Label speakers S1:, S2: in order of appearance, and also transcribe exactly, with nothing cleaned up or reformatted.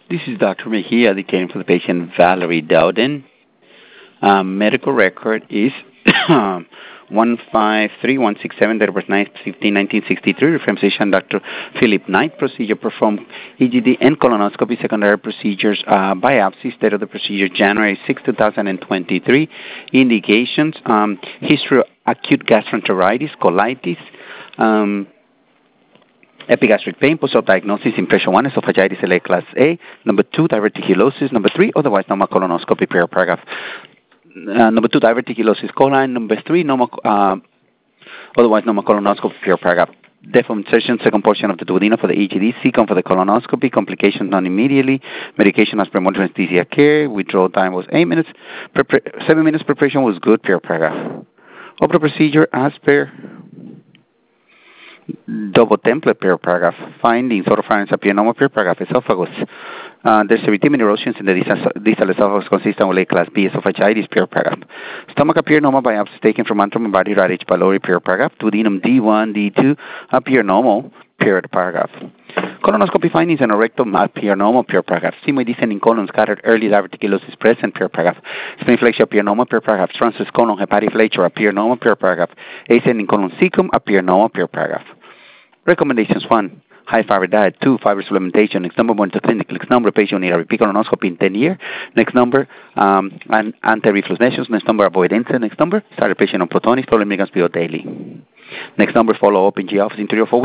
S1: This is Doctor Mejia, the caring for the patient Valerie Dowden. Um, medical record is one five three one six seven, date of birth nine fifteen nineteen sixty-three. Reference physician Doctor Philip Knight. Procedure performed E G D and colonoscopy. Secondary procedures, uh, biopsy. Date of the procedure January sixth, two thousand twenty-three. Indications: um, history of acute gastroenteritis, colitis. Um, Epigastric pain, post-op diagnosis, impression one, esophagitis L A class A. Number two, diverticulosis. Number three, otherwise normal colonoscopy, per paragraph. Uh, number two, diverticulosis colon. Number three, normal, uh, otherwise normal colonoscopy, per paragraph. Depth of insertion, second portion of the duodenum for the E G D. Second for the colonoscopy. Complications non immediately. Medication as per monitoring anesthesia care. Withdrawal time was eight minutes. Prepar- seven minutes preparation was good, per paragraph. Opera procedure as per double template, per paragraph. Findings: oropharynx appear normal, per paragraph. Esophagus. Uh, there's erythema erosions in the distal esophagus consistent with A class B esophagitis, per paragraph. Stomach appear normal, biopsies taken from antrum and body rad H. pylori, per paragraph. Duodenum D one, D two appear normal, per paragraph. Colonoscopy findings and rectum appear normal, per paragraph. Sigmoid descending colon scattered early diverticulosis present, per paragraph. Spleniflexia appear normal, per paragraph. Transverse colon hepatiflature appear normal, per paragraph. Ascending colon cecum appear normal, per paragraph. Recommendations: one, high fiber diet. Two, fiber supplementation. Next number, one to clinic. Next number, patient need a repeat colonoscopy in ten years. Next number, um, and anti-reflux measures. Next number, avoid insulin. Next number, start a patient on Protonix, twelve milligrams per daily. Next number, follow up in G office in three or four